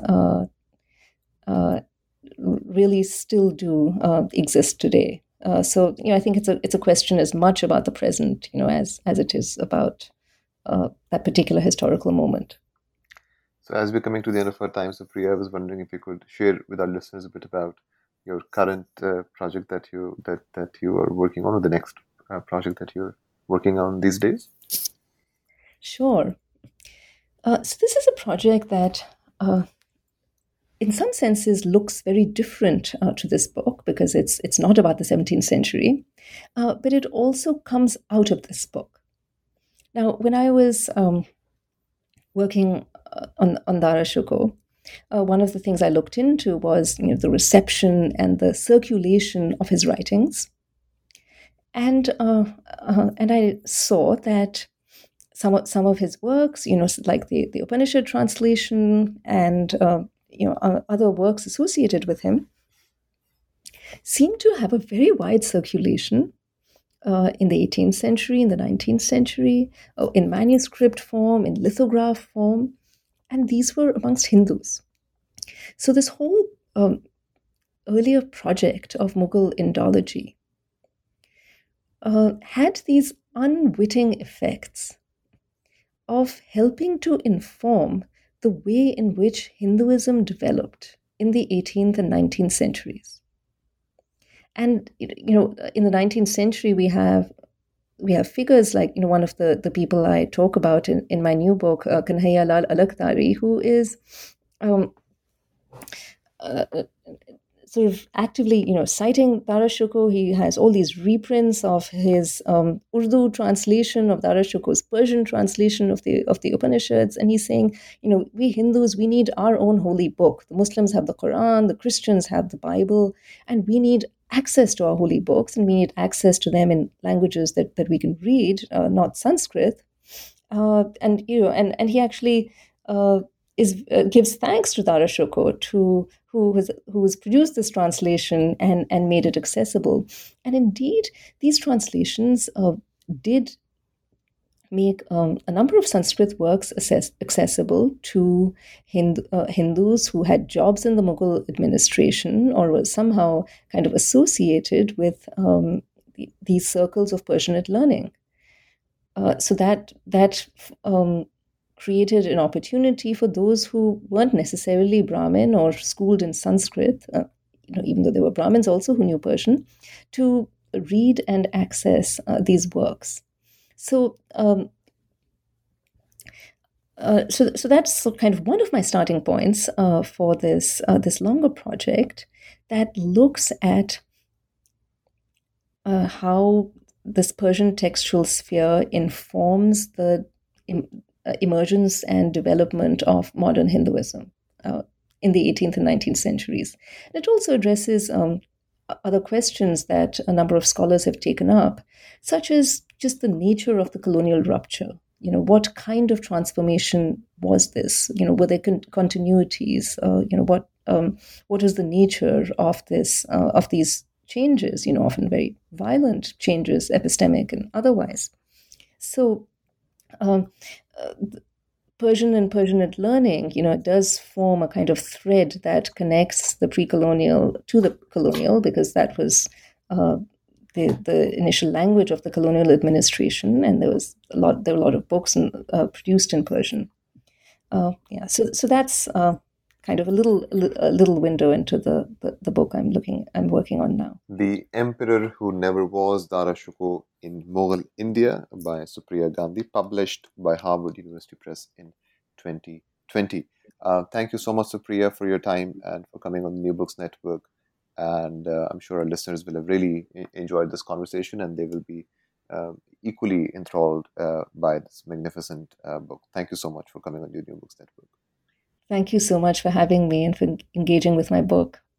really still do exist today. So I think it's a question as much about the present, as it is about that particular historical moment. So as we're coming to the end of our time, Supriya, I was wondering if you could share with our listeners a bit about your current project that you are working on, or the next project that you're working on these days? Sure. So this is a project that, in some senses, looks very different to this book, because it's not about the 17th century, but it also comes out of this book. Now, when I was working on Dara Shikoh, one of the things I looked into was the reception and the circulation of his writings. And I saw that some of his works, like the Upanishad translation and other works associated with him, seem to have a very wide circulation in the 18th century, in the 19th century, in manuscript form, in lithograph form, and these were amongst Hindus. So this whole earlier project of Mughal Indology had these unwitting effects of helping to inform the way in which Hinduism developed in the 18th and 19th centuries. And in the 19th century, we have figures like one of the people I talk about in my new book, Kanhaiya Lal Alakdari, who is sort of actively, citing Dara Shikoh. He has all these reprints of his Urdu translation of Dara Shikoh's Persian translation of the Upanishads, and he's saying, we Hindus, we need our own holy book. The Muslims have the Quran, the Christians have the Bible, and we need access to our holy books, and we need access to them in languages that we can read, not Sanskrit. And he actually gives thanks to Dara Shukro who has produced this translation and made it accessible. And indeed, these translations did make a number of Sanskrit works accessible to Hindus who had jobs in the Mughal administration or were somehow kind of associated with these circles of Persianate learning. So that created an opportunity for those who weren't necessarily Brahmin or schooled in Sanskrit, even though there were Brahmins also who knew Persian, to read and access these works. So that's kind of one of my starting points for this longer project that looks at how this Persian textual sphere informs the emergence and development of modern Hinduism in the 18th and 19th centuries. And it also addresses other questions that a number of scholars have taken up, such as just the nature of the colonial rupture. What kind of transformation was this? Were there continuities? What is the nature of these changes? Often very violent changes, epistemic and otherwise. So, Persian and Persianate learning, does form a kind of thread that connects the pre-colonial to the colonial, because that was the initial language of the colonial administration, and there were a lot of books produced in Persian. So that's kind of a little window into the book I'm working on now. The Emperor Who Never Was, Dara Shukro in Mughal India by Supriya Gandhi, published by Harvard University Press in 2020. Thank you so much, Supriya, for your time and for coming on the New Books Network. And I'm sure our listeners will have really enjoyed this conversation, and they will be equally enthralled by this magnificent book. Thank you so much for coming on the New Books Network. Thank you so much for having me and for engaging with my book.